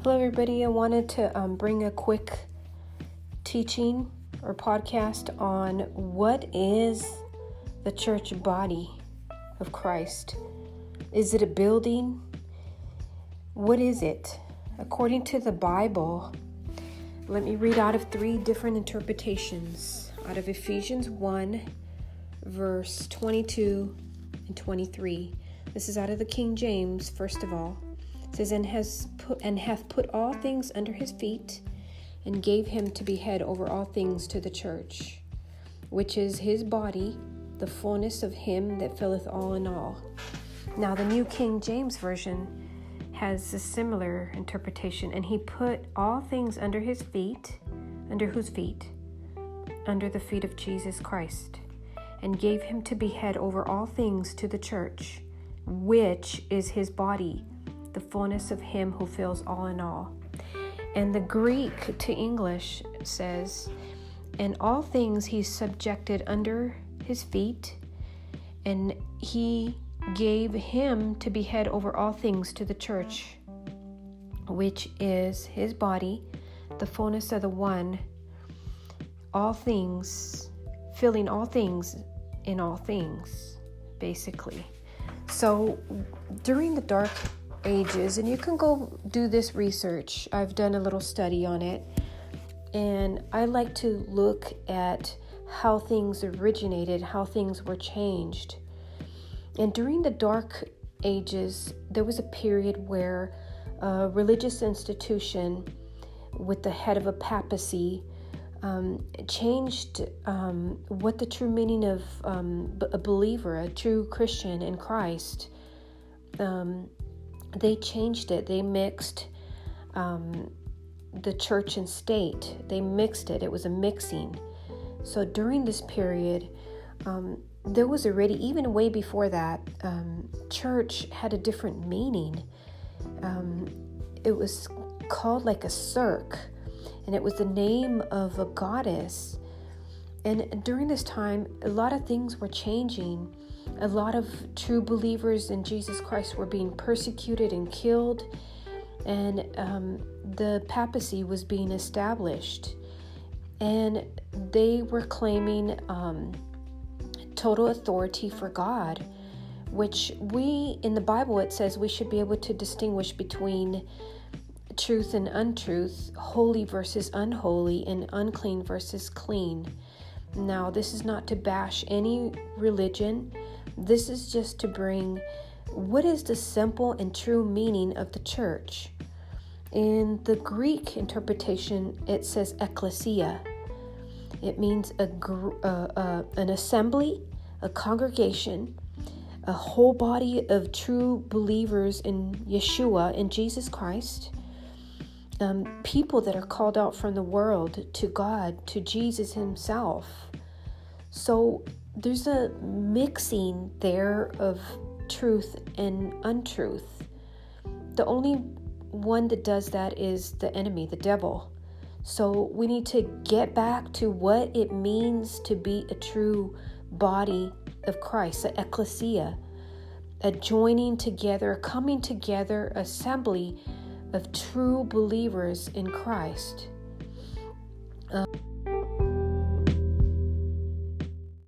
Hello, everybody. I wanted to bring a quick teaching or podcast on what is the church body of Christ. Is it a building? What is it? According to the Bible, let me read out of 3 different interpretations. Out of Ephesians 1, verse 22 and 23. This is out of the King James, first of all. It says, and hath put all things under his feet, and gave him to be head over all things to the church, which is his body, the fullness of him that filleth all in all. Now, the New King James Version has a similar interpretation, and he put all things under his feet. Under whose feet? Under the feet of Jesus Christ, and gave him to be head over all things to the church, which is his body, the fullness of him who fills all in all. And the Greek to English says, and all things he subjected under his feet, and he gave him to be head over all things to the church, which is his body, the fullness of the one, all things, filling all things in all things, basically. So during the Dark Ages, and you can go do this research. I've done a little study on it, and I like to look at how things originated, how things were changed. And during the Dark Ages, there was a period where a religious institution with the head of a papacy changed what the true meaning of a believer, a true Christian in Christ. They changed it. They mixed the church and state. They mixed it. It was a mixing. So during this period, there was already, even way before that, church had a different meaning. It was called like a cirque, and it was the name of a goddess. And during this time, a lot of things were changing. A lot of true believers in Jesus Christ were being persecuted and killed, and the papacy was being established, and they were claiming total authority for God, which we, in the Bible, it says we should be able to distinguish between truth and untruth, holy versus unholy, and unclean versus clean. Now, this is not to bash any religion. This is just to bring what is the simple and true meaning of the church. In the Greek interpretation, it says ecclesia. It means an assembly, a congregation, a whole body of true believers in Yeshua, in Jesus Christ. People that are called out from the world to God, to Jesus himself. So there's a mixing there of truth and untruth. The only one that does that is the enemy, the devil. So we need to get back to what it means to be a true body of Christ, an ecclesia, a joining together, a coming together assembly of true believers in Christ.